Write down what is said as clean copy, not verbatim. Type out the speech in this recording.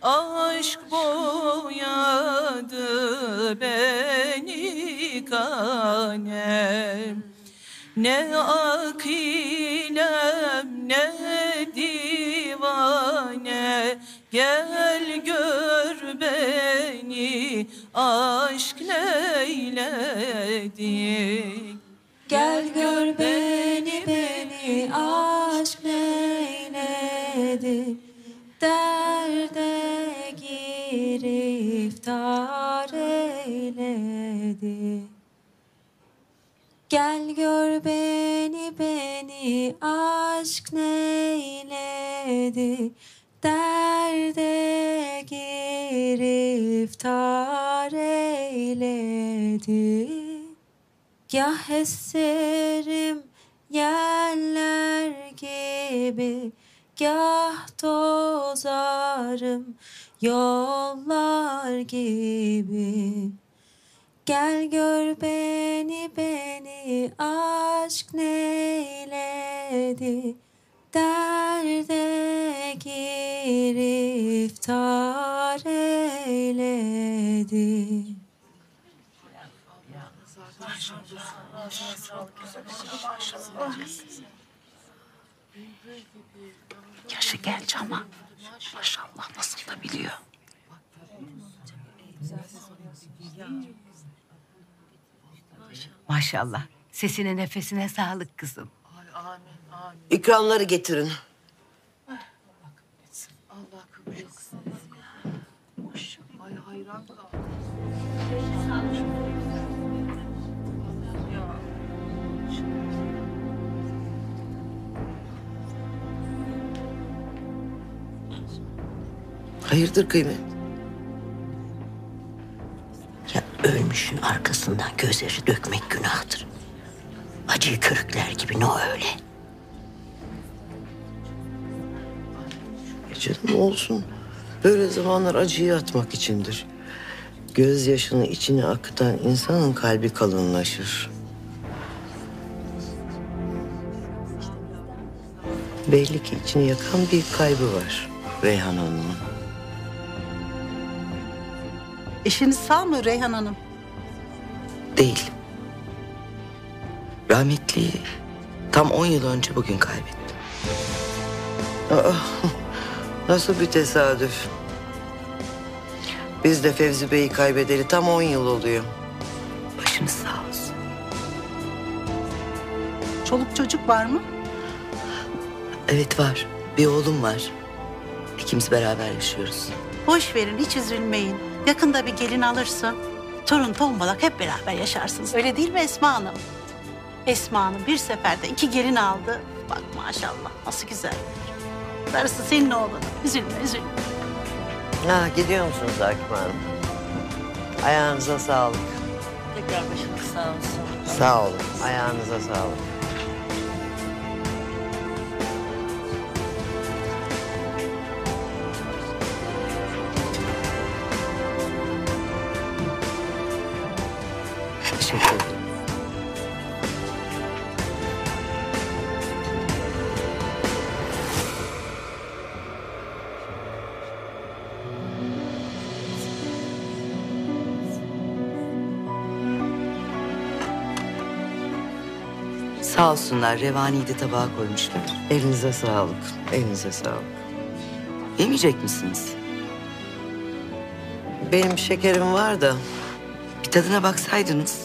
Aşk boyadı beni kanem. Ne akilem ne divane, gel gör beni aşk neyledi. Gel gör beni aşk neyledi. Derde giriftar eyledi. Gel gör beni aşk neyledi. Derde giriftar eyledi. Gah eserim yeller gibi, gah tozarım yollar gibi. Gel gör beni aşk neyledi. Derde giriftar eyledi. Yaşı genç ama maşallah nasıl da biliyor. Maşallah. Sesine nefesine sağlık kızım. İkramları getirin. Allah kabul etsin. Maşallah. Ay hayran kaldım. Hayırdır kıymet? Ya ölmüşün arkasından gözyaşı dökmek günahtır. Acıyı körükler gibi ne öyle? Canım olsun. Böyle zamanlar acıyı atmak içindir. Gözyaşını içine akıtan insanın kalbi kalınlaşır. Belli ki içini yakan bir kaybı var Reyhan Hanım'ın. Eşiniz sağ mı Reyhan Hanım? Değil. Rahmetliyi tam 10 yıl önce bugün kaybettim. Aa, nasıl bir tesadüf. Biz de Fevzi Bey'i kaybedeli tam 10 yıl oluyor. Başınız sağ olsun. Çoluk çocuk var mı? Evet var. Bir oğlum var. İkimiz beraber yaşıyoruz. Boş verin, hiç üzülmeyin. Yakında bir gelin alırsın. Torun tombalak hep beraber yaşarsınız. Öyle değil mi Esma Hanım? Esma Hanım bir seferde 2 gelin aldı. Bak maşallah nasıl güzel. Darısı senin oğlun. Üzülme, üzülme. Ha, gidiyor musunuz Hakim Hanım? Ayağınıza sağlık. Tekrar başınız sağ olsun. Sağ olun. Ayağınıza sağlık. Teşekkür ederim. Sağ olsunlar, revaniyi de tabağa koymuşlar. Elinize sağlık, elinize sağlık. Yemeyecek misiniz? Benim şekerim var da bir tadına baksaydınız.